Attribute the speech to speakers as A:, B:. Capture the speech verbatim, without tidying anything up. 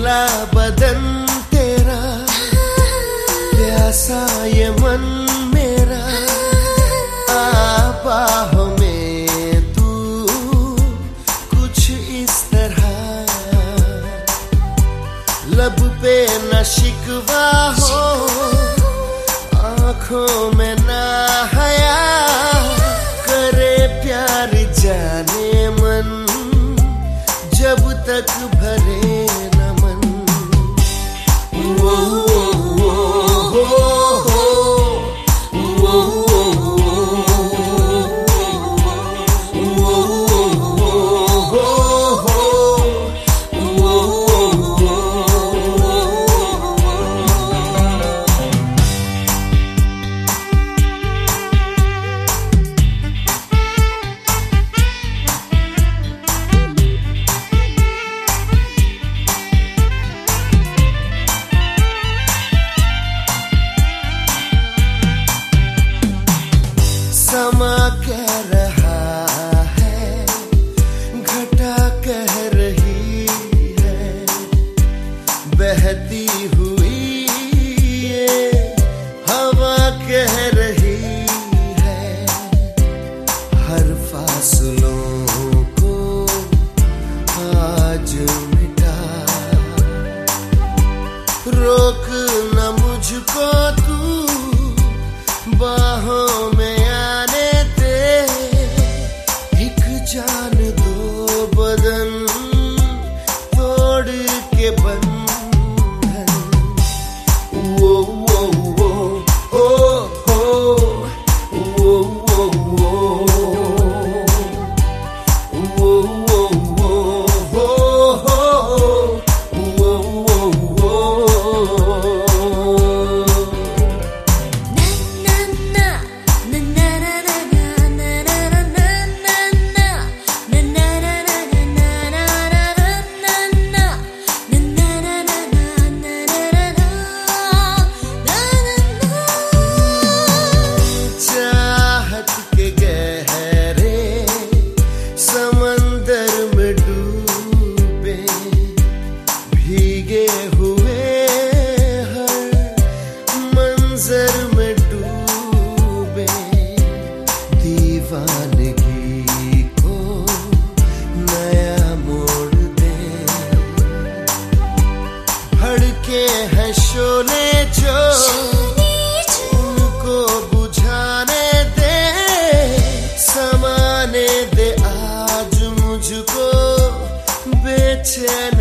A: मेरा बदन तेरा, प्यासा ये मन मेरा, आ बाहों में तू कुछ इस तरह। लब पे न शिकवा हो, आँखों में ना हया, करे प्यार जाने मन, जब तक भरे न मन। वो, वो, वो, वो, वो, समा कह रहा है, घटा कह रही है, बहती हुई ये हवा कह रही है, हर फासलों को आज मिटा, रोक न मुझको तू बाहों में जान दो बदन तोड़ के बंधन। वो वो वो ओ हो, वो वो वो वो वो वो हो, वो वो वो। समंदर में डूबे भीगे हुए हर मंजर में डूबे, दीवानगी को नया मोड़ दे, भड़के हैं शोले जो उनको बुझाने दे, समाने दे मुझको बेचैन